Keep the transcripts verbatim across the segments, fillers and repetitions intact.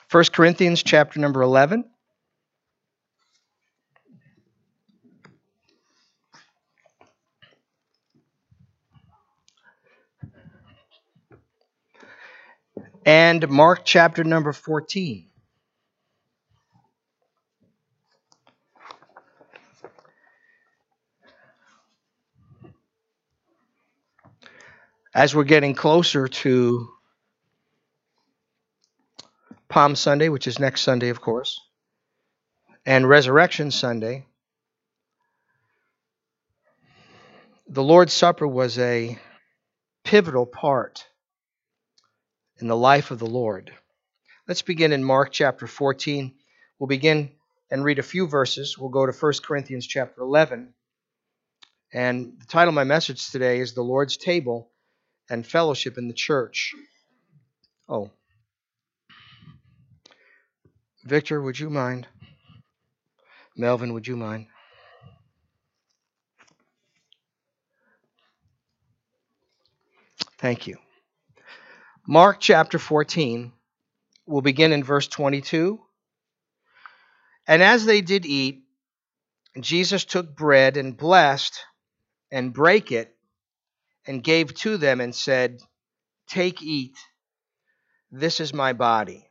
First Corinthians chapter number eleven. And Mark chapter number fourteen. As we're getting closer to Palm Sunday, which is next Sunday, of course, and Resurrection Sunday, the Lord's Supper was a pivotal part in the life of the Lord. Let's begin in Mark chapter fourteen. We'll begin and read a few verses. We'll go to First Corinthians chapter eleven. And the title of my message today is The Lord's Table and Fellowship in the Church. Oh. Victor, would you mind? Melvin, would you mind? Thank you. Mark chapter fourteen. We'll begin in verse twenty-two. And as they did eat, Jesus took bread and blessed and brake it and gave to them and said, "Take, eat, this is my body."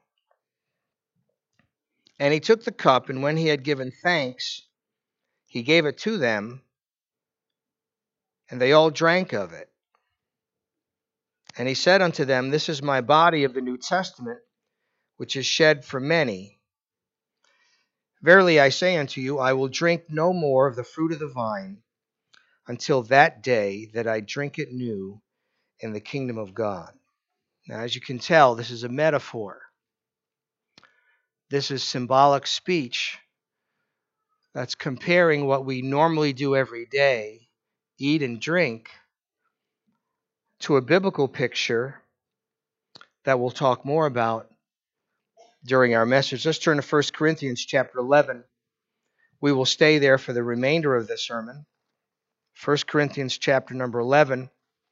And he took the cup, and when he had given thanks, he gave it to them, and they all drank of it. And he said unto them, "This is my body of the New Testament, which is shed for many. Verily I say unto you, I will drink no more of the fruit of the vine until that day that I drink it new in the kingdom of God." Now, as you can tell, this is a metaphor. This is symbolic speech that's comparing what we normally do every day, eat and drink, to a biblical picture that we'll talk more about during our message. Let's turn to First Corinthians chapter eleven. We will stay there for the remainder of the sermon. First Corinthians chapter number eleven.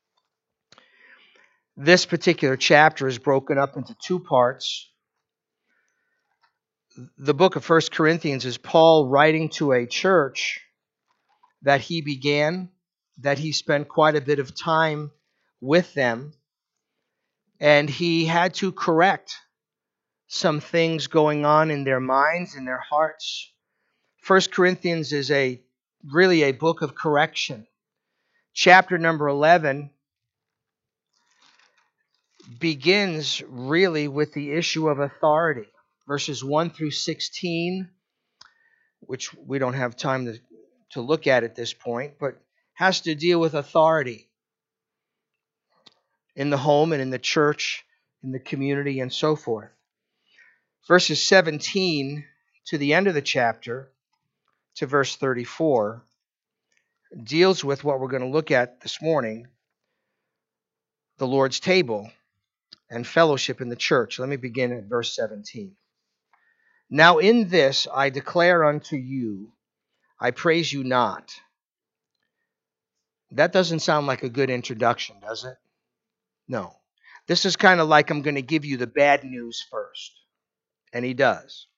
This particular chapter is broken up into two parts. The book of First Corinthians is Paul writing to a church that he began, that he spent quite a bit of time with them, and he had to correct some things going on in their minds, in their hearts. First Corinthians is a really a book of correction. Chapter number eleven begins really with the issue of authority. Verses one through sixteen, which we don't have time to, to look at at this point, but has to deal with authority in the home and in the church, in the community, and so forth. Verses seventeen to the end of the chapter, to verse thirty-four, deals with what we're going to look at this morning, the Lord's table and fellowship in the church. Let me begin at verse seventeen. "Now in this I declare unto you, I praise you not." That doesn't sound like a good introduction, does it? No. This is kind of like I'm going to give you the bad news first. And he does.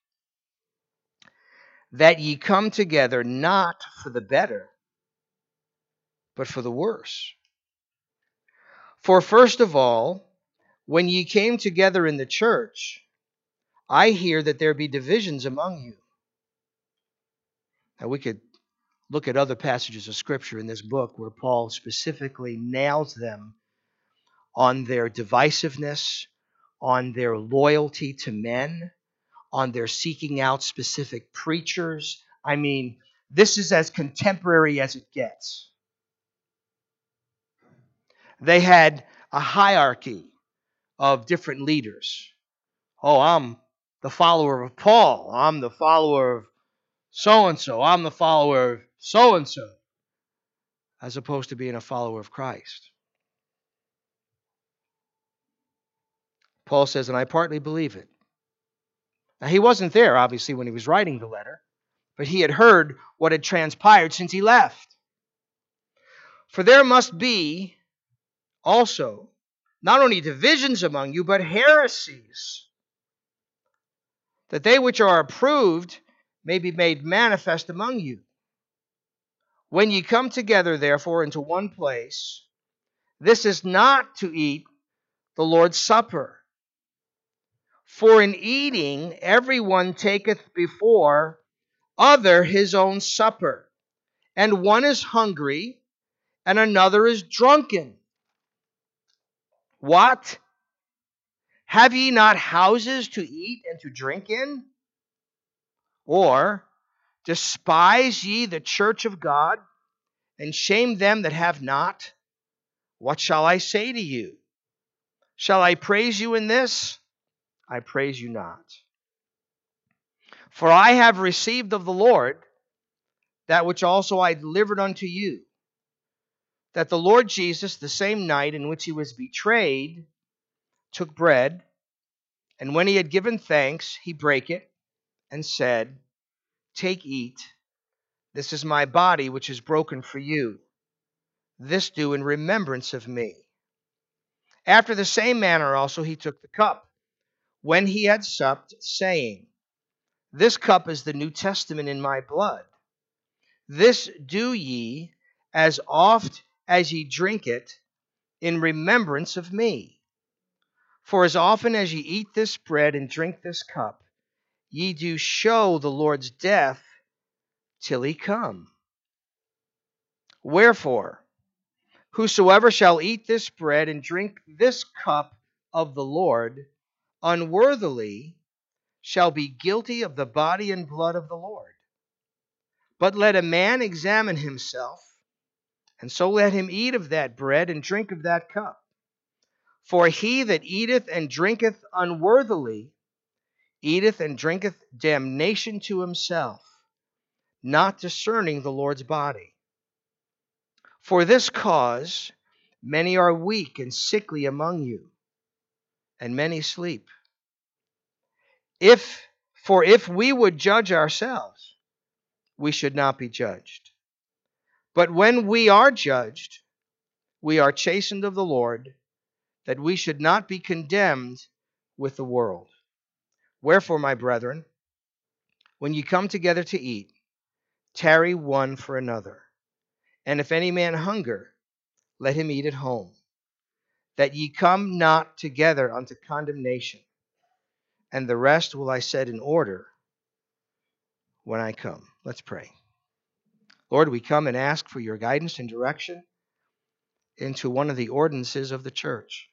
"That ye come together not for the better, but for the worse. For first of all, when ye came together in the church, I hear that there be divisions among you." Now we could look at other passages of Scripture in this book where Paul specifically nails them on their divisiveness, on their loyalty to men, on their seeking out specific preachers. I mean, this is as contemporary as it gets. They had a hierarchy of different leaders. Oh, I'm the follower of Paul. I'm the follower of so-and-so. I'm the follower of so-and-so. As opposed to being a follower of Christ. Paul says, and I partly believe it. Now, he wasn't there, obviously, when he was writing the letter, but he had heard what had transpired since he left. "For there must be also not only divisions among you, but heresies. that they which are approved may be made manifest among you. When ye come together, therefore, into one place, this is not to eat the Lord's Supper. For in eating, every one taketh before other his own supper, and one is hungry, and another is drunken. What? Have ye not houses to eat and to drink in? Or despise ye the church of God, and shame them that have not? What shall I say to you? Shall I praise you in this? I praise you not. For I have received of the Lord that which also I delivered unto you, that the Lord Jesus, the same night in which he was betrayed, took bread, and when he had given thanks, he brake it, and said, Take, eat. This is my body, which is broken for you. This do in remembrance of me. After the same manner also he took the cup, when he had supped, saying, This cup is the New Testament in my blood. This do ye, as oft as ye drink it, in remembrance of me. For as often as ye eat this bread and drink this cup, ye do show the Lord's death till he come. Wherefore, whosoever shall eat this bread and drink this cup of the Lord unworthily shall be guilty of the body and blood of the Lord. But let a man examine himself, and so let him eat of that bread and drink of that cup. For he that eateth and drinketh unworthily eateth and drinketh damnation to himself, not discerning the Lord's body. For this cause many are weak and sickly among you, and many sleep. If, for if we would judge ourselves, we should not be judged. But when we are judged, we are chastened of the Lord, that we should not be condemned with the world. Wherefore, my brethren, when ye come together to eat, tarry one for another. And if any man hunger, let him eat at home, that ye come not together unto condemnation. And the rest will I set in order when I come. Let's pray. Lord, we come and ask for your guidance and direction into one of the ordinances of the church.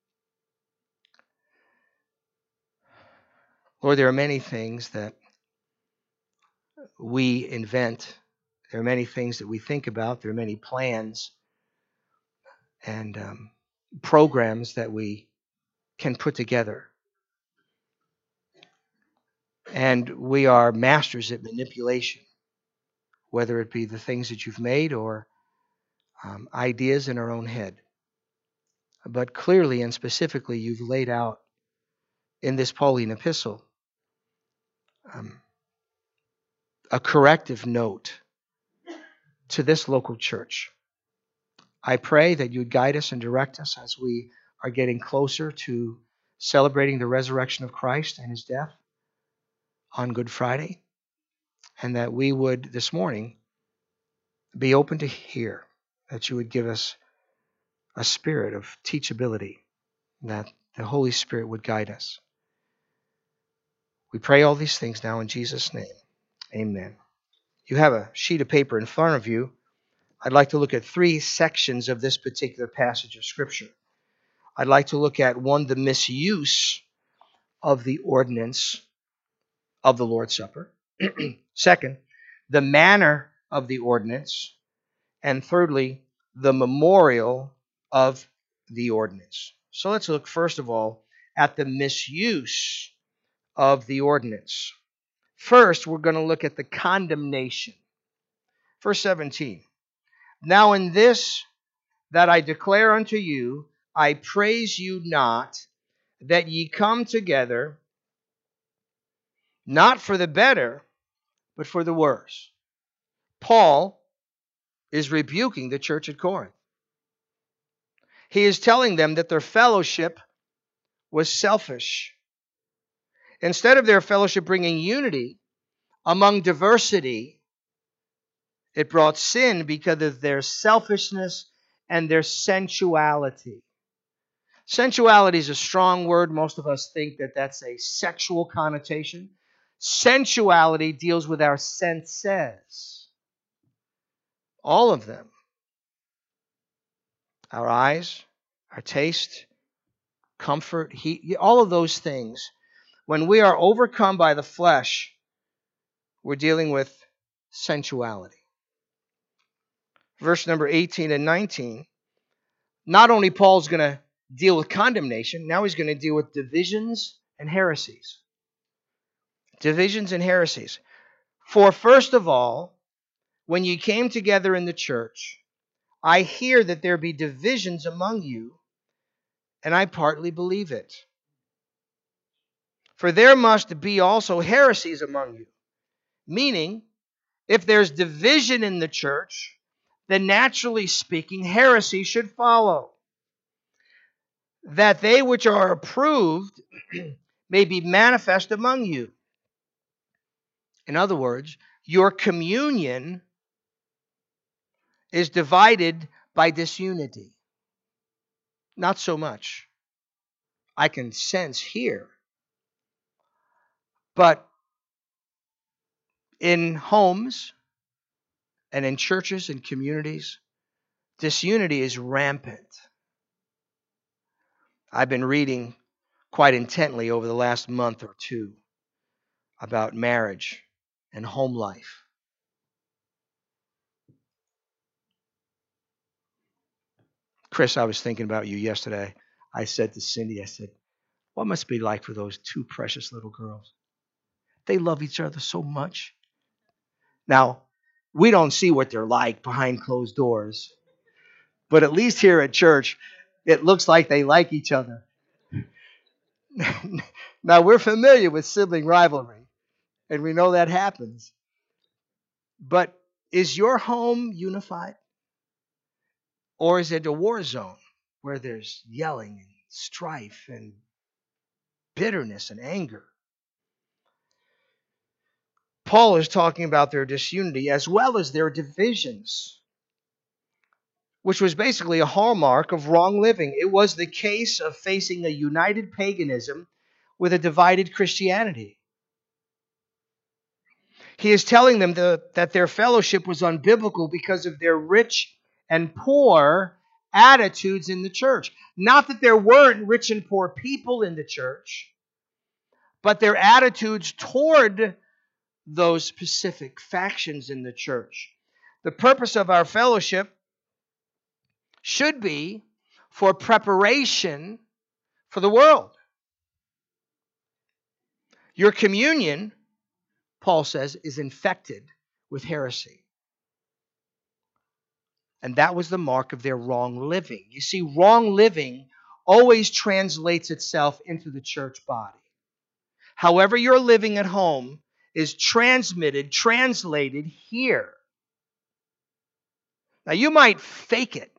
Lord, there are many things that we invent. There are many things that we think about. There are many plans and um, programs that we can put together. And we are masters at manipulation, whether it be the things that you've made or um, ideas in our own head. But clearly and specifically, you've laid out in this Pauline epistle um, a corrective note to this local church. I pray that you'd guide us and direct us as we are getting closer to celebrating the resurrection of Christ and his death on Good Friday, and that we would this morning be open to hear, that you would give us a spirit of teachability, that the Holy Spirit would guide us. We pray all these things now in Jesus' name. Amen. You have a sheet of paper in front of you. I'd like to look at three sections of this particular passage of Scripture. I'd like to look at, one, the misuse of the ordinance of the Lord's Supper. Second, the manner of the ordinance. And thirdly, the memorial of the ordinance. So let's look first of all at the misuse of the ordinance. First, we're going to look at the condemnation. Verse seventeen. Now in this that I declare unto you, I praise you not, that ye come together, not for the better, but for the worse. Paul is rebuking the church at Corinth. He is telling them that their fellowship was selfish. Instead of their fellowship bringing unity among diversity, it brought sin because of their selfishness and their sensuality. Sensuality is a strong word. Most of us think that that's a sexual connotation. Sensuality deals with our senses. All of them. Our eyes, our taste, comfort, heat, all of those things. When we are overcome by the flesh, we're dealing with sensuality. Verse number eighteen and nineteen. Not only Paul's going to deal with condemnation, now he's going to deal with divisions and heresies. Divisions and heresies. For first of all, when ye came together in the church, I hear that there be divisions among you, and I partly believe it. For there must be also heresies among you. Meaning, if there's division in the church, then naturally speaking, heresy should follow. That they which are approved may be manifest among you. In other words, your communion is divided by disunity. Not so much. I can sense here. But in homes and in churches and communities, disunity is rampant. I've been reading quite intently over the last month or two about marriage and home life. Chris, I was thinking about you yesterday. I said to Cindy, I said, what must it be like for those two precious little girls? They love each other so much. Now, we don't see what they're like behind closed doors, but at least here at church, it looks like they like each other. Now, we're familiar with sibling rivalry, and we know that happens. But is your home unified? Or is it a war zone where there's yelling and strife and bitterness and anger? Paul is talking about their disunity as well as their divisions, which was basically a hallmark of wrong living. It was the case of facing a united paganism with a divided Christianity. He is telling them the, that their fellowship was unbiblical because of their rich and poor attitudes in the church. Not that there weren't rich and poor people in the church, but their attitudes toward those specific factions in the church. The purpose of our fellowship should be for preparation for the world. Your communion, Paul says, is infected with heresy. And that was the mark of their wrong living. You see, wrong living always translates itself into the church body. However you're living at home is transmitted, translated here. Now, you might fake it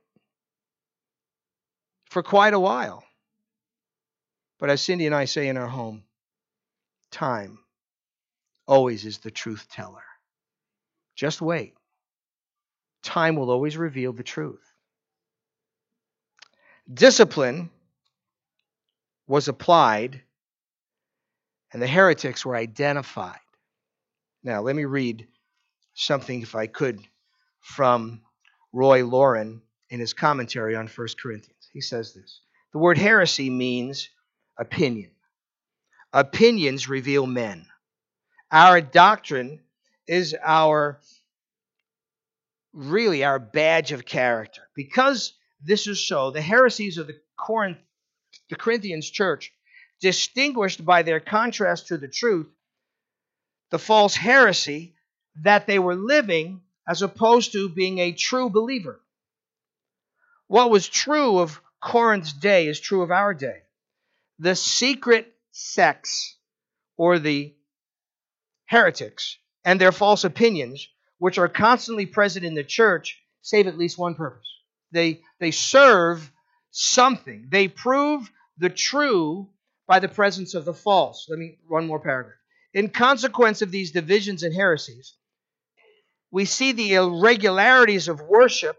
for quite a while. But as Cindy and I say in our home, time always is the truth teller. Just wait. Time will always reveal the truth. Discipline was applied, and the heretics were identified. Now, let me read something, if I could, from Roy Lauren in his commentary on First Corinthians. He says this: the word heresy means opinion. Opinions reveal men. Our doctrine is our, really our badge of character. Because this is so, the heresies of the Corinth, the Corinthians church, distinguished by their contrast to the truth, the false heresy that they were living as opposed to being a true believer. What was true of Corinth's day is true of our day. The secret sects, or the heretics, and their false opinions, which are constantly present in the church, save at least one purpose. They, they serve something. They prove the true by the presence of the false. Let me one more paragraph. In consequence of these divisions and heresies, we see the irregularities of worship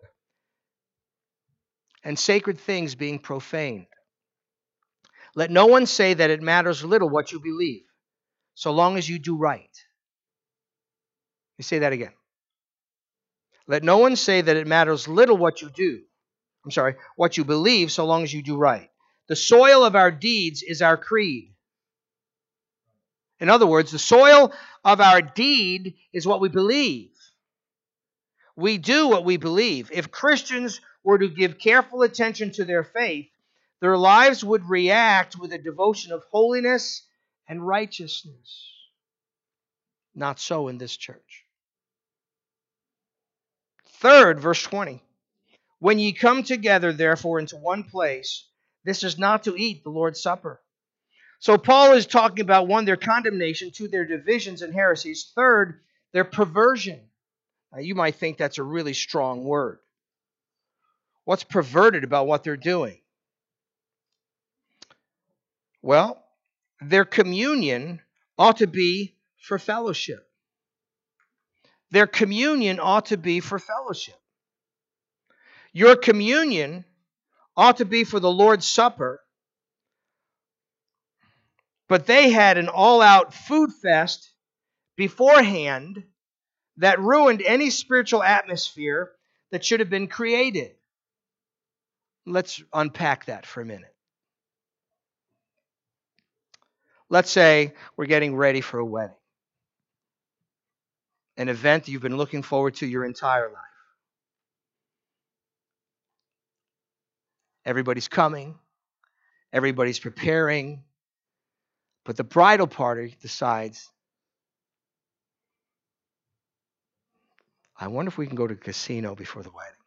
and sacred things being profaned. Let no one say that it matters little what you believe, so long as you do right. Let me say that again. Let no one say that it matters little what you do. I'm sorry, what you believe, so long as you do right. The soil of our deeds is our creed. In other words, the soil of our deed is what we believe. We do what we believe. If Christians were to give careful attention to their faith, their lives would react with a devotion of holiness and righteousness. Not so in this church. Third, verse twenty. When ye come together, therefore, into one place, this is not to eat the Lord's Supper. So Paul is talking about, one, their condemnation, two, their divisions and heresies, third, their perversion. Now, you might think that's a really strong word. What's perverted about what they're doing? Well, their communion ought to be for fellowship. Their communion ought to be for fellowship. Your communion ought to be for the Lord's Supper, but they had an all-out food fest beforehand that ruined any spiritual atmosphere that should have been created. Let's unpack that for a minute. Let's say we're getting ready for a wedding, an event you've been looking forward to your entire life. Everybody's coming, everybody's preparing, but the bridal party decides, I wonder if we can go to a casino before the wedding.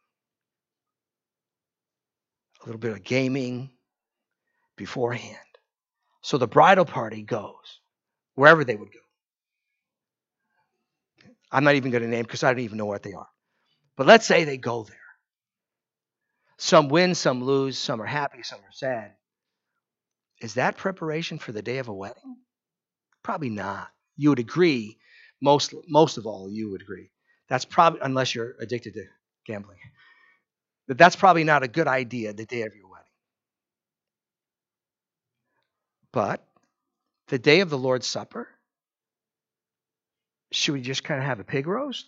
A little bit of gaming beforehand. So the bridal party goes wherever they would go. I'm not even going to name because I don't even know what they are. But let's say they go there. Some win, some lose, some are happy, some are sad. Is that preparation for the day of a wedding? Probably not. You would agree, most most of all, you would agree. That's probably, unless you're addicted to gambling, that that's probably not a good idea the day of your wedding. But the day of the Lord's Supper, should we just kind of have a pig roast?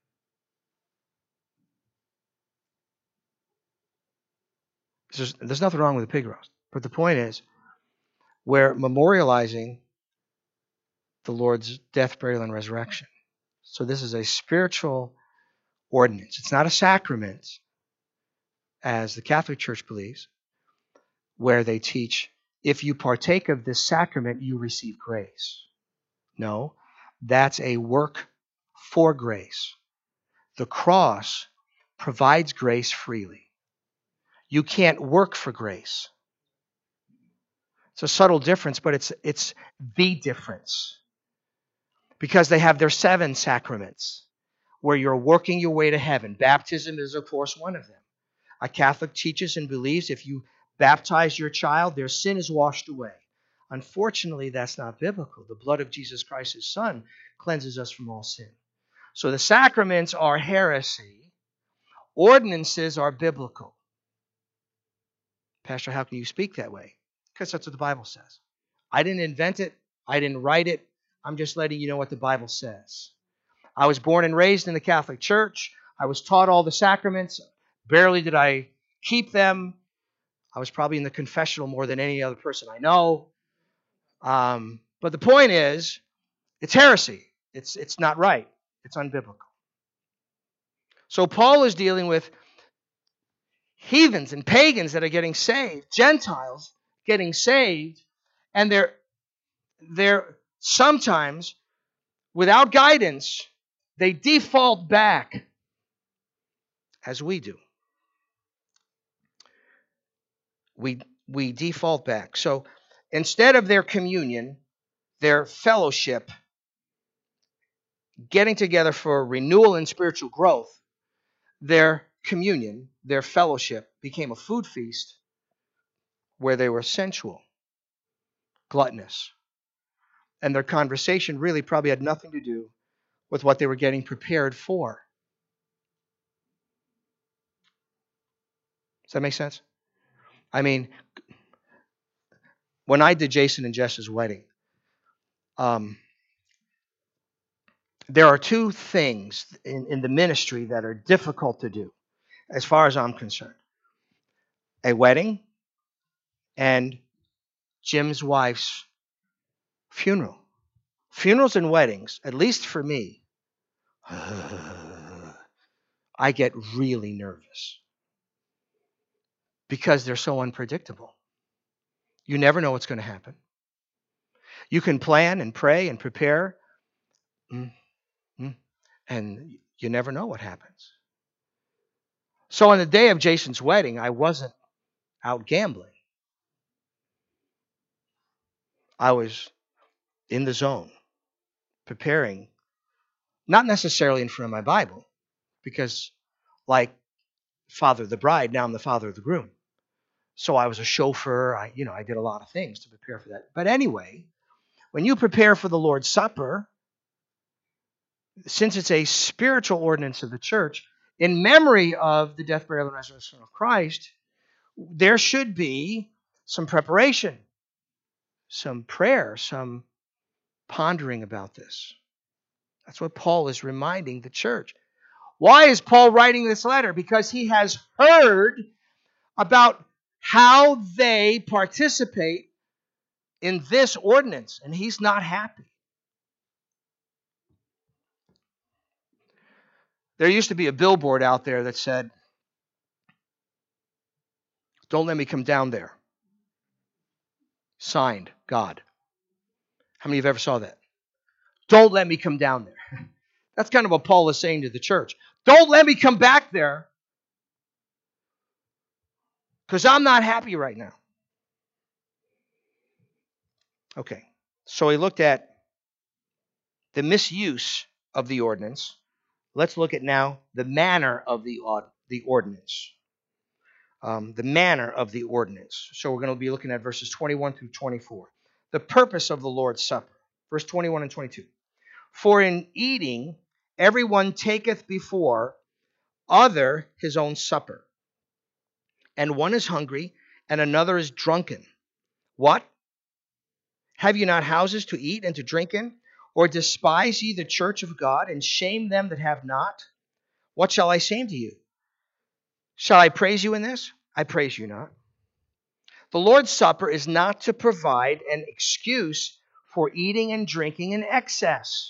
There's, there's nothing wrong with a pig roast. But the point is, we're memorializing the Lord's death, burial, and resurrection. So this is a spiritual ordinance. It's not a sacrament, as the Catholic Church believes, where they teach, if you partake of this sacrament, you receive grace. No, that's a work for grace. The cross provides grace freely. You can't work for grace. It's a subtle difference, but it's it's the difference. Because they have their seven sacraments where you're working your way to heaven. Baptism is, of course, one of them. A Catholic teaches and believes if you baptize your child, their sin is washed away. Unfortunately, that's not biblical. The blood of Jesus Christ, his Son, cleanses us from all sin. So the sacraments are heresy. Ordinances are biblical. Pastor, how can you speak that way? Because that's what the Bible says. I didn't invent it. I didn't write it. I'm just letting you know what the Bible says. I was born and raised in the Catholic Church. I was taught all the sacraments. Barely did I keep them. I was probably in the confessional more than any other person I know. Um, but the point is, it's heresy. It's, it's not right. It's unbiblical. So Paul is dealing with heathens and pagans that are getting saved, Gentiles getting saved, and they're, they're sometimes, without guidance, they default back as we do. We, we default back. So instead of their communion, their fellowship, getting together for renewal and spiritual growth, their communion, their fellowship became a food feast where they were sensual, gluttonous. And their conversation really probably had nothing to do with what they were getting prepared for. Does that make sense? I mean, when I did Jason and Jess's wedding, um, there are two things in, in the ministry that are difficult to do, as far as I'm concerned. A wedding and Jim's wife's funeral. Funerals and weddings, at least for me, I get really nervous because they're so unpredictable. You never know what's going to happen. You can plan and pray and prepare, and you never know what happens. So on the day of Jason's wedding, I wasn't out gambling. I was in the zone, preparing, not necessarily in front of my Bible, because like father of the bride, now I'm the father of the groom. So I was a chauffeur. I, you know, I did a lot of things to prepare for that. But anyway, when you prepare for the Lord's Supper, since it's a spiritual ordinance of the church, in memory of the death, burial, and resurrection of Christ, there should be some preparation, some prayer, some pondering about this. That's what Paul is reminding the church. Why is Paul writing this letter? Because he has heard about how they participate in this ordinance, and he's not happy. There used to be a billboard out there that said, "Don't let me come down there." Signed, God. How many of you ever saw that? Don't let me come down there. That's kind of what Paul is saying to the church. Don't let me come back there because I'm not happy right now. Okay, so he looked at the misuse of the ordinance. Let's look at now the manner of the, the ordinance. Um, the manner of the ordinance. So we're going to be looking at verses twenty-one through twenty-four. The purpose of the Lord's Supper. Verse twenty-one and twenty-two. For in eating, everyone taketh before other his own supper. And one is hungry, and another is drunken. What? Have you not houses to eat and to drink in? Or despise ye the church of God, and shame them that have not? What shall I say to you? Shall I praise you in this? I praise you not. The Lord's Supper is not to provide an excuse for eating and drinking in excess,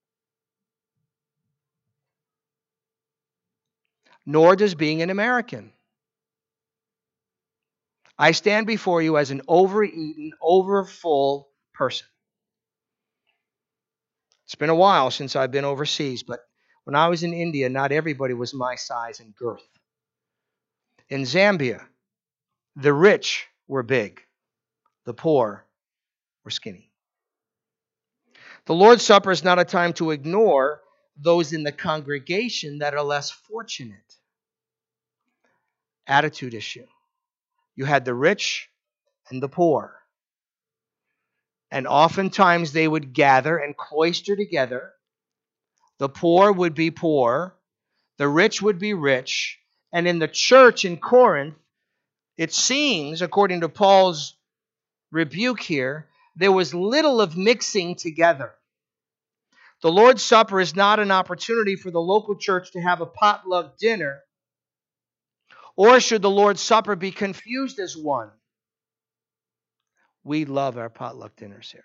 nor does being an American. I stand before you as an overeaten, overfull person. It's been a while since I've been overseas, but when I was in India, not everybody was my size and girth. In Zambia, the rich were big, the poor were skinny. The Lord's Supper is not a time to ignore those in the congregation that are less fortunate. Attitude issue. You had the rich and the poor. And oftentimes they would gather and cloister together. The poor would be poor. The rich would be rich. And in the church in Corinth, it seems, according to Paul's rebuke here, there was little of mixing together. The Lord's Supper is not an opportunity for the local church to have a potluck dinner, or should the Lord's Supper be confused as one. We love our potluck dinners here.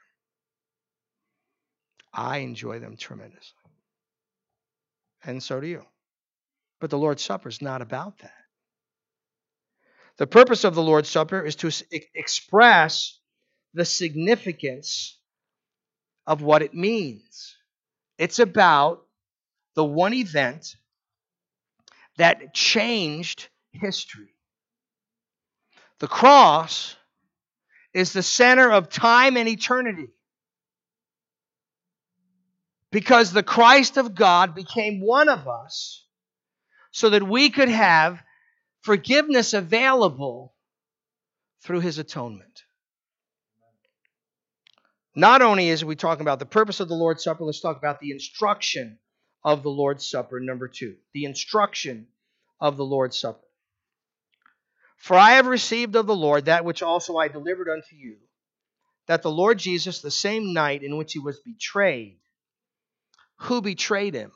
I enjoy them tremendously. And so do you. But the Lord's Supper is not about that. The purpose of the Lord's Supper is to express the significance of what it means. It's about the one event that changed history. The cross is the center of time and eternity, because the Christ of God became one of us so that we could have forgiveness available through his atonement. Not only is we talking about the purpose of the Lord's Supper, let's talk about the instruction of the Lord's Supper, number two. The instruction of the Lord's Supper. For I have received of the Lord that which also I delivered unto you, that the Lord Jesus, the same night in which he was betrayed, who betrayed him?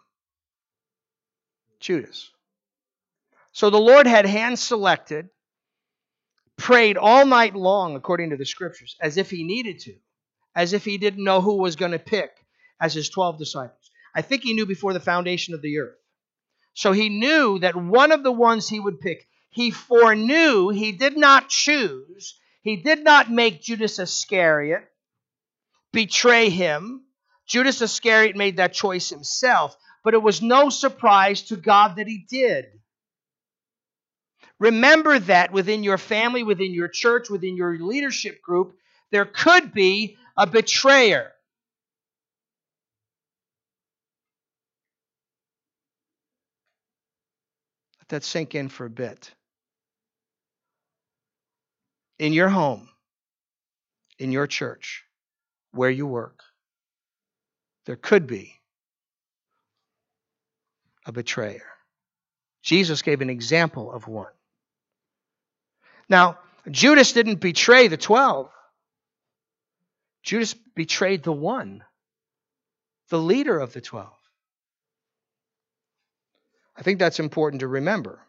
Judas. So the Lord had hand selected, prayed all night long, according to the scriptures, as if he needed to, as if he didn't know who was going to pick as his twelve disciples. I think he knew before the foundation of the earth. So he knew that one of the ones he would pick, he foreknew, he did not choose, he did not make Judas Iscariot betray him. Judas Iscariot made that choice himself, but it was no surprise to God that he did. Remember that within your family, within your church, within your leadership group, there could be a betrayer. Let that sink in for a bit. In your home, in your church, where you work, there could be a betrayer. Jesus gave an example of one. Now, Judas didn't betray the twelve. Judas betrayed the one, the leader of the twelve. I think that's important to remember.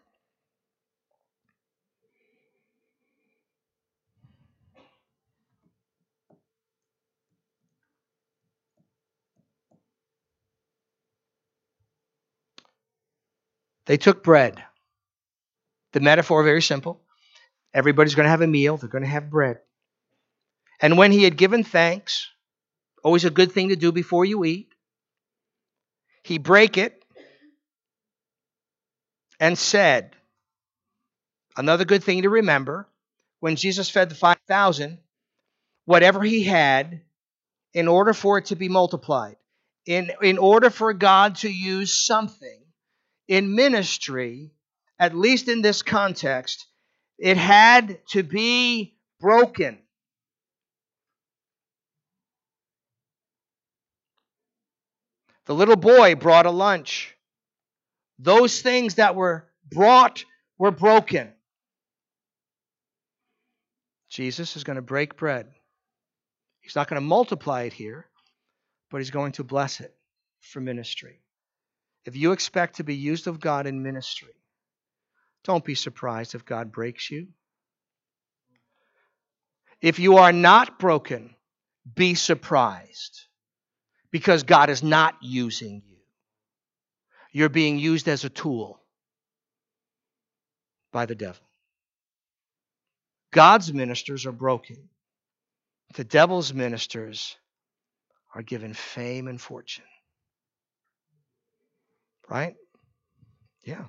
They took bread. The metaphor, very simple. Everybody's going to have a meal. They're going to have bread. And when he had given thanks, always a good thing to do before you eat, he brake it and said, another good thing to remember, when Jesus fed the five thousand, whatever he had, in order for it to be multiplied, in, in order for God to use something in ministry, at least in this context, it had to be broken. The little boy brought a lunch. Those things that were brought were broken. Jesus is going to break bread. He's not going to multiply it here, but he's going to bless it for ministry. If you expect to be used of God in ministry, don't be surprised if God breaks you. If you are not broken, be surprised, because God is not using you. You're being used as a tool by the devil. God's ministers are broken. The devil's ministers are given fame and fortune. Right? Yeah.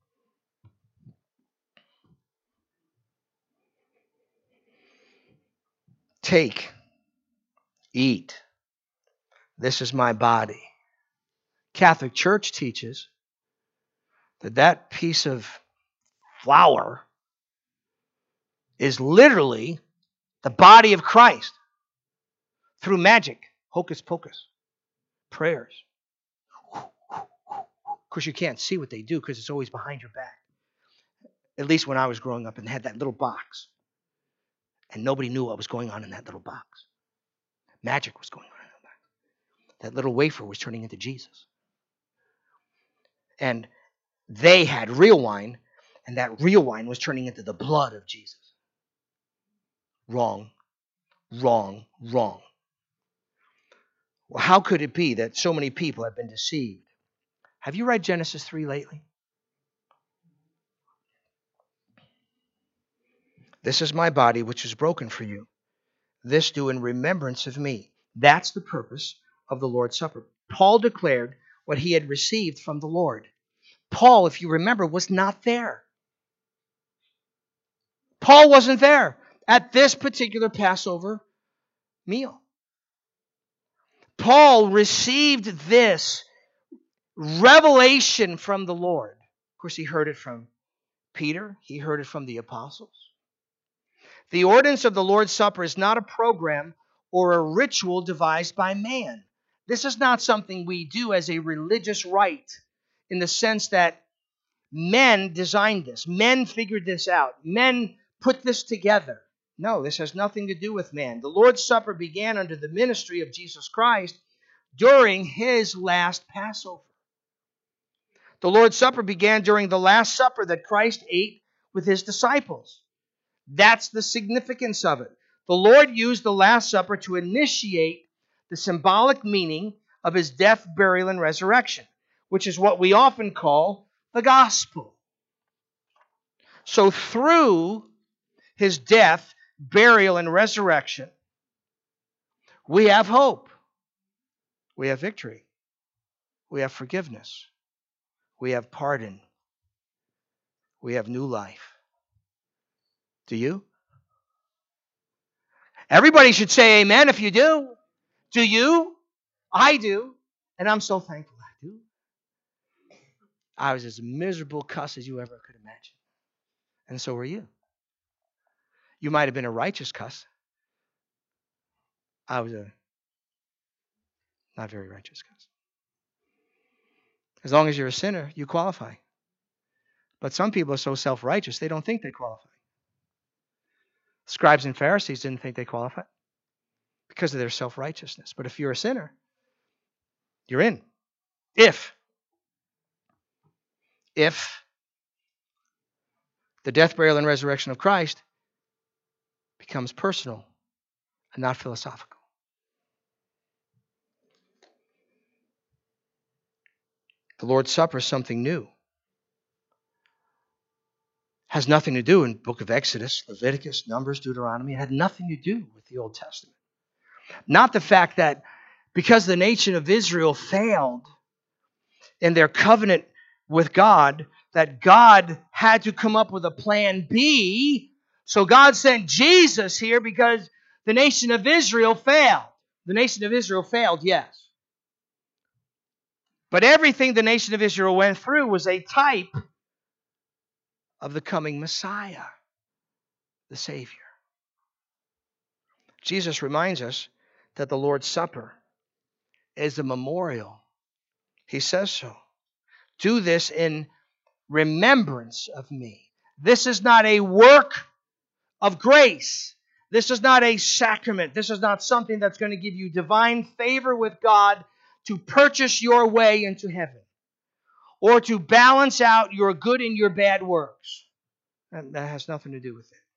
Take, eat. This is my body. Catholic Church teaches that that piece of flour is literally the body of Christ through magic, hocus pocus, prayers. Of course, you can't see what they do because it's always behind your back. At least when I was growing up and had that little box. And nobody knew what was going on in that little box. Magic was going on in that box. That little wafer was turning into Jesus. And they had real wine, and that real wine was turning into the blood of Jesus. Wrong, wrong, wrong. Well, how could it be that so many people have been deceived? Have you read Genesis three lately? This is my body, which is broken for you. This do in remembrance of me. That's the purpose of the Lord's Supper. Paul declared what he had received from the Lord. Paul, if you remember, was not there. Paul wasn't there at this particular Passover meal. Paul received this revelation from the Lord. Of course, he heard it from Peter. He heard it from the apostles. The ordinance of the Lord's Supper is not a program or a ritual devised by man. This is not something we do as a religious rite in the sense that men designed this. Men figured this out. Men put this together. No, this has nothing to do with man. The Lord's Supper began under the ministry of Jesus Christ during his last Passover. The Lord's Supper began during the Last Supper that Christ ate with his disciples. That's the significance of it. The Lord used the Last Supper to initiate the symbolic meaning of his death, burial, and resurrection, which is what we often call the gospel. So through his death, burial, and resurrection, we have hope. We have victory. We have forgiveness. We have pardon. We have new life. Do you? Everybody should say amen if you do. Do you? I do. And I'm so thankful I do. I was as miserable cuss as you ever could imagine. And so were you. You might have been a righteous cuss. I was a not very righteous cuss. As long as you're a sinner, you qualify. But some people are so self-righteous, they don't think they qualify. Scribes and Pharisees didn't think they qualified because of their self-righteousness. But if you're a sinner, you're in. If. If the death, burial, and resurrection of Christ becomes personal and not philosophical. The Lord's Supper is something new. Has nothing to do in the book of Exodus, Leviticus, Numbers, Deuteronomy. It had nothing to do with the Old Testament. Not the fact that because the nation of Israel failed in their covenant with God, that God had to come up with a plan B. So God sent Jesus here because the nation of Israel failed. The nation of Israel failed, yes. But everything the nation of Israel went through was a type of the coming Messiah, the Savior. Jesus reminds us that the Lord's Supper is a memorial. He says so. Do this in remembrance of me. This is not a work of grace. This is not a sacrament. This is not something that's going to give you divine favor with God to purchase your way into heaven or to balance out your good and your bad works. And that has nothing to do with it.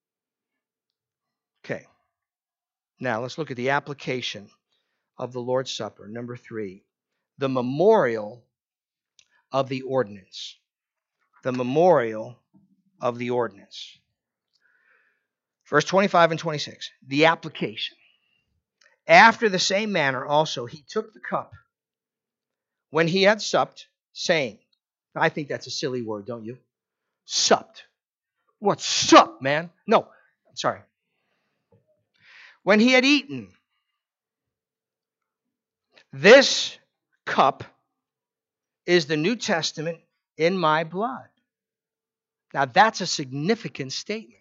Okay. Now let's look at the application of the Lord's Supper. Number three, the memorial of the ordinance. The memorial of the ordinance. Verse twenty-five and twenty-six. The application. After the same manner also he took the cup when he had supped, saying, I think that's a silly word, don't you? Supped. What's sup, man? No, I'm sorry. When he had eaten, this cup is the New Testament in my blood. Now that's a significant statement.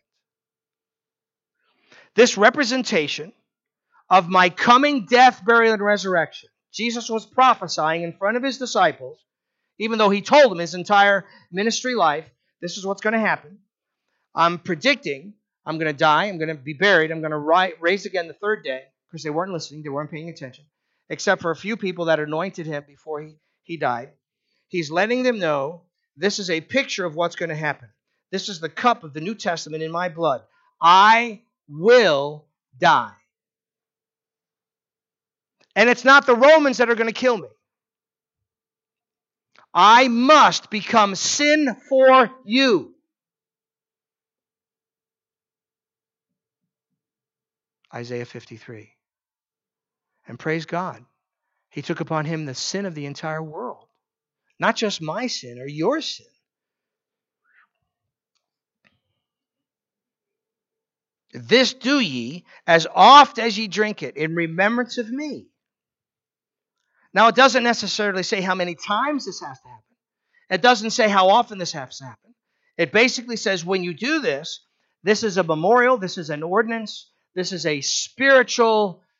This representation of my coming death, burial, and resurrection. Jesus was prophesying in front of his disciples, even though he told them his entire ministry life, this is what's going to happen. I'm predicting I'm going to die, I'm going to be buried, I'm going to rise, raise again the third day, because they weren't listening, they weren't paying attention, except for a few people that anointed him before he, he died. He's letting them know this is a picture of what's going to happen. This is the cup of the New Testament in my blood. I will die. And it's not the Romans that are going to kill me. I must become sin for you. Isaiah fifty-three. And praise God, he took upon him the sin of the entire world. Not just my sin or your sin. This do ye as oft as ye drink it in remembrance of me. Now it doesn't necessarily say how many times this has to happen. It doesn't say how often this has to happen. It basically says when you do this, this is a memorial, this is an ordinance, this is a spiritual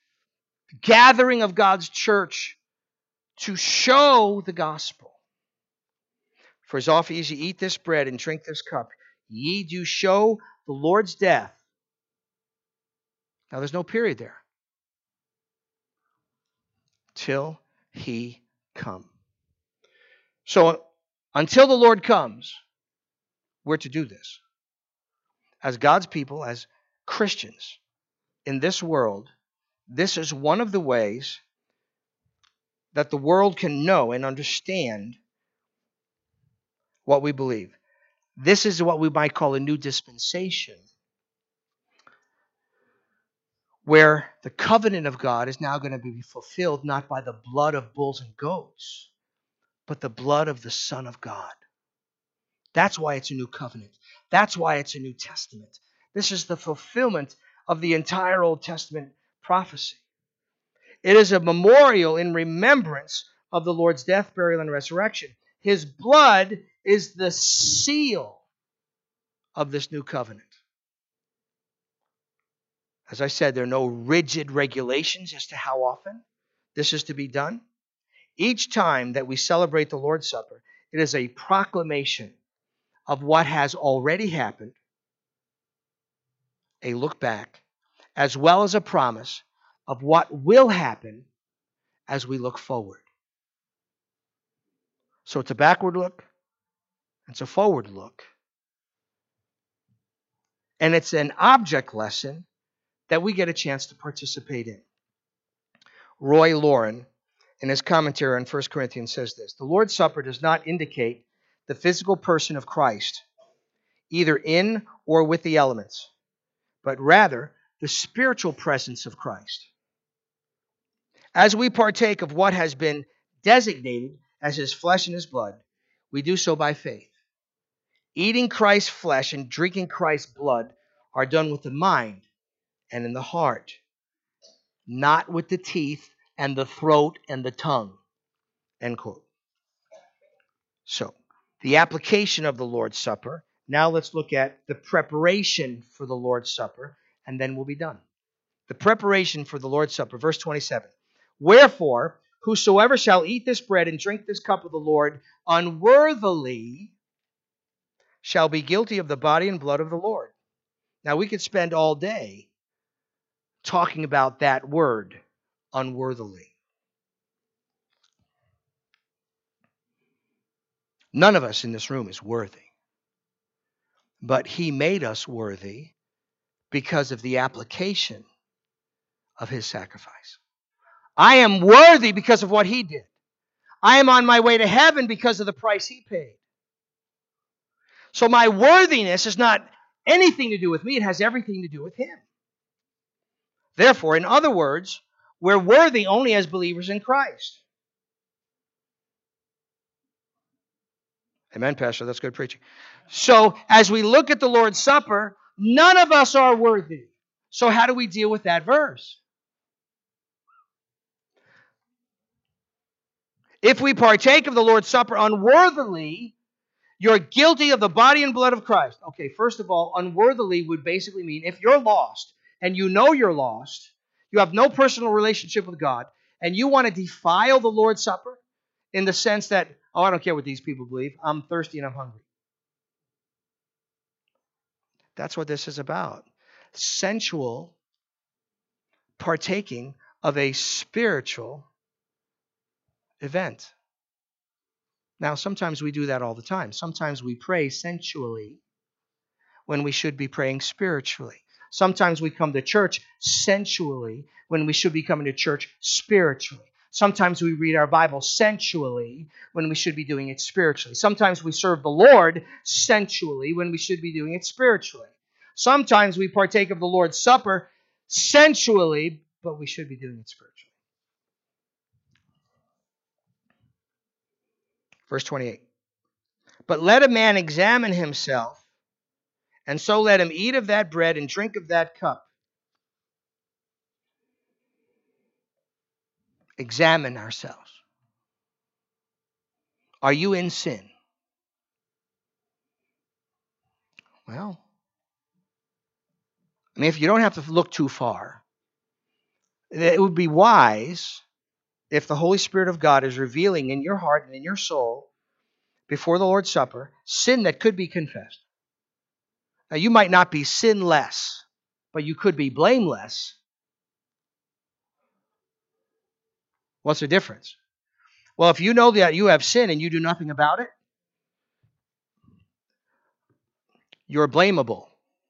gathering of God's church to show the gospel. For as often as ye eat this bread and drink this cup, ye do show the Lord's death. Now there's no period there. Till he come. So until the Lord comes, we're to do this. As God's people, as Christians in this world, this is one of the ways that the world can know and understand what we believe. This is what we might call a new dispensation, where the covenant of God is now going to be fulfilled not by the blood of bulls and goats, but the blood of the Son of God. That's why it's a new covenant. That's why it's a New Testament. This is the fulfillment of the entire Old Testament prophecy. It is a memorial in remembrance of the Lord's death, burial, and resurrection. His blood is the seal of this new covenant. As I said, there are no rigid regulations as to how often this is to be done. Each time that we celebrate the Lord's Supper, it is a proclamation of what has already happened, a look back, as well as a promise of what will happen as we look forward. So it's a backward look, it's a forward look, and it's an object lesson that we get a chance to participate in. Roy Lauren, in his commentary on First Corinthians, says this: the Lord's Supper does not indicate the physical person of Christ, either in or with the elements, but rather the spiritual presence of Christ. As we partake of what has been designated as his flesh and his blood, we do so by faith. Eating Christ's flesh and drinking Christ's blood are done with the mind and in the heart, not with the teeth and the throat and the tongue. End quote. So, the application of the Lord's Supper. Now let's look at the preparation for the Lord's Supper, and then we'll be done. The preparation for the Lord's Supper, verse twenty-seven. Wherefore, whosoever shall eat this bread and drink this cup of the Lord unworthily shall be guilty of the body and blood of the Lord. Now, we could spend all day talking about that word, unworthily. None of us in this room is worthy. But he made us worthy because of the application of his sacrifice. I am worthy because of what he did. I am on my way to heaven because of the price he paid. So my worthiness is not anything to do with me. It has everything to do with him. Therefore, in other words, we're worthy only as believers in Christ. Amen, Pastor. That's good preaching. So, as we look at the Lord's Supper, none of us are worthy. So, how do we deal with that verse? If we partake of the Lord's Supper unworthily, you're guilty of the body and blood of Christ. Okay, first of all, unworthily would basically mean if you're lost, and you know you're lost, you have no personal relationship with God, and you want to defile the Lord's Supper in the sense that, oh, I don't care what these people believe. I'm thirsty and I'm hungry. That's what this is about. Sensual partaking of a spiritual event. Now, sometimes we do that all the time. Sometimes we pray sensually when we should be praying spiritually. Sometimes we come to church sensually when we should be coming to church spiritually. Sometimes we read our Bible sensually when we should be doing it spiritually. Sometimes we serve the Lord sensually when we should be doing it spiritually. Sometimes we partake of the Lord's Supper sensually, but we should be doing it spiritually. Verse twenty-eight. But let a man examine himself, and so let him eat of that bread and drink of that cup. Examine ourselves. Are you in sin? Well, I mean, if you don't have to look too far, It would be wise if the Holy Spirit of God is revealing in your heart and in your soul before the Lord's Supper sin that could be confessed. Now, you might not be sinless, but you could be blameless. What's the difference? Well, if you know that you have sin and you do nothing about it, you're blamable.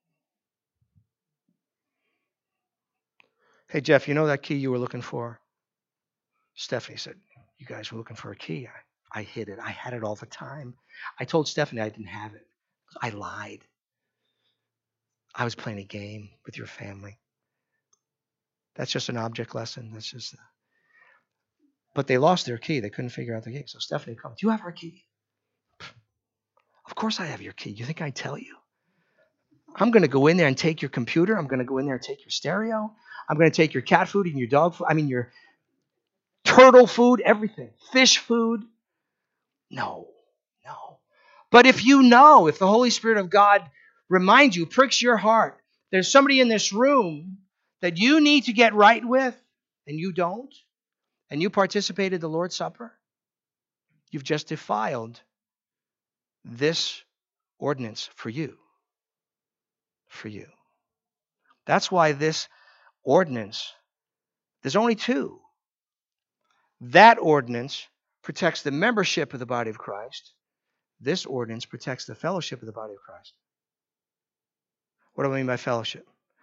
Hey, Jeff, you know that key you were looking for? Stephanie said, you guys were looking for a key. I, I hid it. I had it all the time. I told Stephanie I didn't have it. I lied. I was playing a game with your family. That's just an object lesson. That's just. A... But they lost their key. They couldn't figure out the key. So Stephanie comes. Do you have our key? Of course I have your key. You think I'd tell you? I'm going to go in there and take your computer. I'm going to go in there and take your stereo. I'm going to take your cat food and your dog food. I mean, your turtle food, everything. Fish food. No, no. But if you know, if the Holy Spirit of God reminds you, pricks your heart, there's somebody in this room that you need to get right with, and you don't, and you participated in the Lord's Supper, you've just defiled this ordinance for you. For you. That's why this ordinance, there's only two. That ordinance protects the membership of the body of Christ. This ordinance protects the fellowship of the body of Christ. What do I mean by fellowship?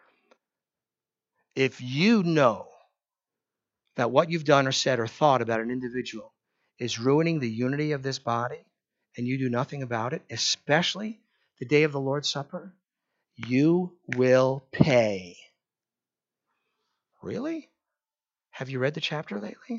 If you know that what you've done or said or thought about an individual is ruining the unity of this body, and you do nothing about it, especially the day of the Lord's Supper, you will pay. Really? Have you read the chapter lately?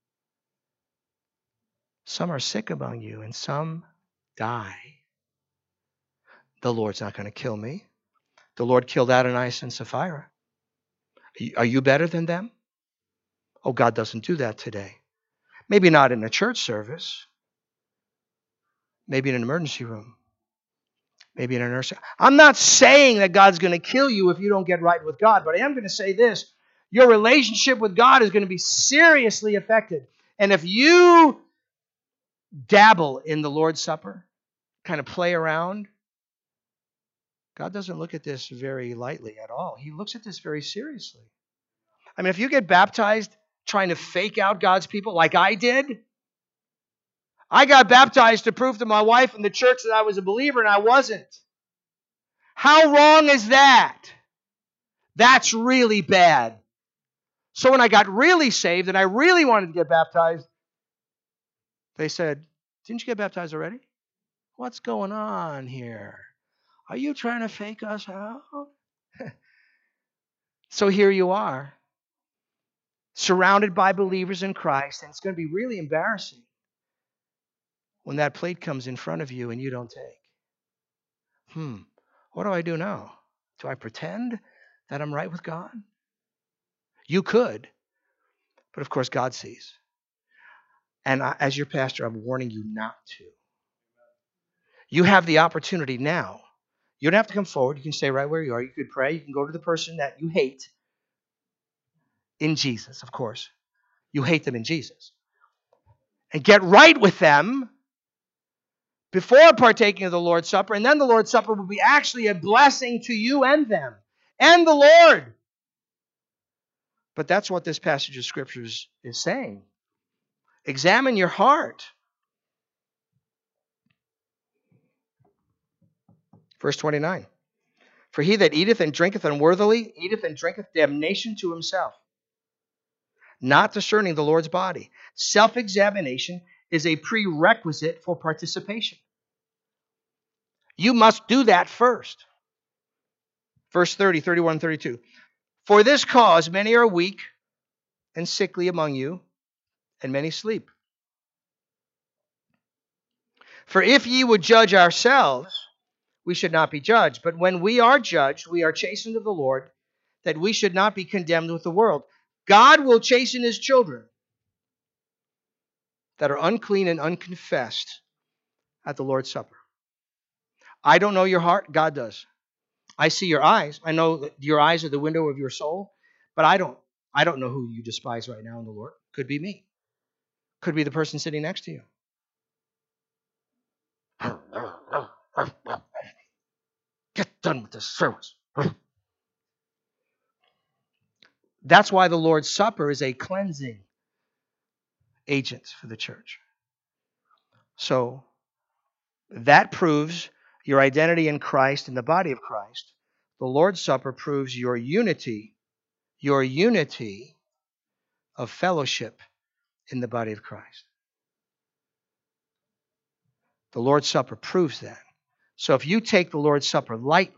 Some are sick among you, and some die. The Lord's not going to kill me. The Lord killed Ananias and Sapphira. Are you better than them? Oh, God doesn't do that today. Maybe not in a church service. Maybe in an emergency room. Maybe in a nursing. I'm not saying that God's going to kill you if you don't get right with God, but I am going to say this. Your relationship with God is going to be seriously affected. And if you dabble in the Lord's Supper, kind of play around, God doesn't look at this very lightly at all. He looks at this very seriously. I mean, if you get baptized trying to fake out God's people like I did, I got baptized to prove to my wife and the church that I was a believer, and I wasn't. How wrong is that? That's really bad. So when I got really saved and I really wanted to get baptized, they said, didn't you get baptized already? What's going on here? Are you trying to fake us out? So here you are, surrounded by believers in Christ, and it's going to be really embarrassing when that plate comes in front of you and you don't take. Hmm, what do I do now? Do I pretend that I'm right with God? You could, but of course God sees. And I, as your pastor, I'm warning you not to. You have the opportunity now. You don't have to come forward. You can stay right where you are. You could pray. You can go to the person that you hate in Jesus, of course. You hate them in Jesus. And get right with them before partaking of the Lord's Supper. And then the Lord's Supper will be actually a blessing to you and them and the Lord. But that's what this passage of Scripture is, is saying. Examine your heart. Verse twenty-nine. For he that eateth and drinketh unworthily, eateth and drinketh damnation to himself, not discerning the Lord's body. Self-examination is a prerequisite for participation. You must do that first. Verse thirty, thirty-one, thirty-two. For this cause many are weak and sickly among you, and many sleep. For if ye would judge ourselves, we should not be judged. But when we are judged, we are chastened of the Lord, that we should not be condemned with the world. God will chasten his children that are unclean and unconfessed at the Lord's Supper. I don't know your heart. God does. I see your eyes. I know that your eyes are the window of your soul, but I don't. I don't know who you despise right now in the Lord. Could be me. Could be the person sitting next to you. Get done with this service. That's why the Lord's Supper is a cleansing agent for the church. So that proves your identity in Christ, in the body of Christ. The Lord's Supper proves your unity, your unity of fellowship in the body of Christ. The Lord's Supper proves that. So if you take the Lord's Supper lightly,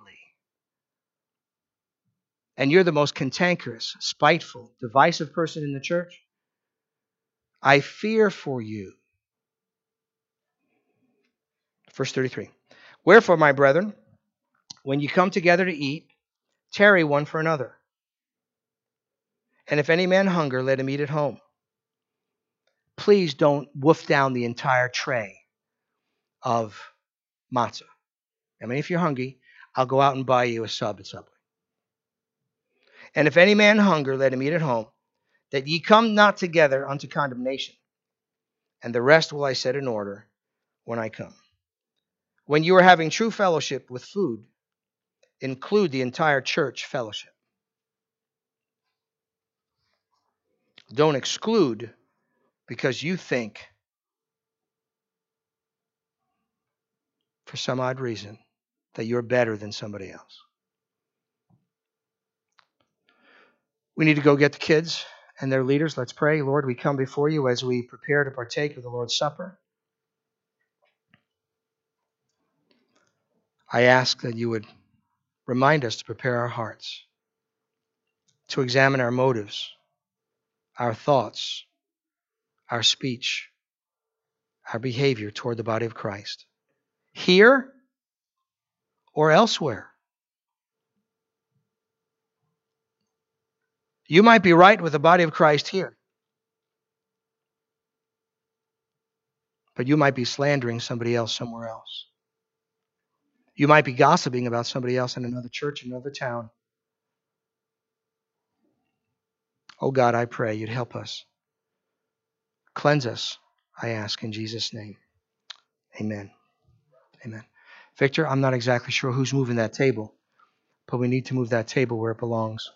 and you're the most cantankerous, spiteful, divisive person in the church, I fear for you. Verse thirty-three. Wherefore, my brethren, when you come together to eat, tarry one for another. And if any man hunger, let him eat at home. Please don't wolf down the entire tray of matzah. I mean, if you're hungry, I'll go out and buy you a sub at Subway. And if any man hunger, let him eat at home, that ye come not together unto condemnation. And the rest will I set in order when I come. When you are having true fellowship with food, include the entire church fellowship. Don't exclude because you think, for some odd reason, that you're better than somebody else. We need to go get the kids and their leaders. Let's pray. Lord, we come before you as we prepare to partake of the Lord's Supper. I ask that you would remind us to prepare our hearts, to examine our motives, our thoughts, our speech, our behavior toward the body of Christ, here or elsewhere. You might be right with the body of Christ here, but you might be slandering somebody else somewhere else. You might be gossiping about somebody else in another church, another town. Oh God, I pray you'd help us. Cleanse us, I ask in Jesus' name. Amen. Amen. Victor, I'm not exactly sure who's moving that table, but we need to move that table where it belongs.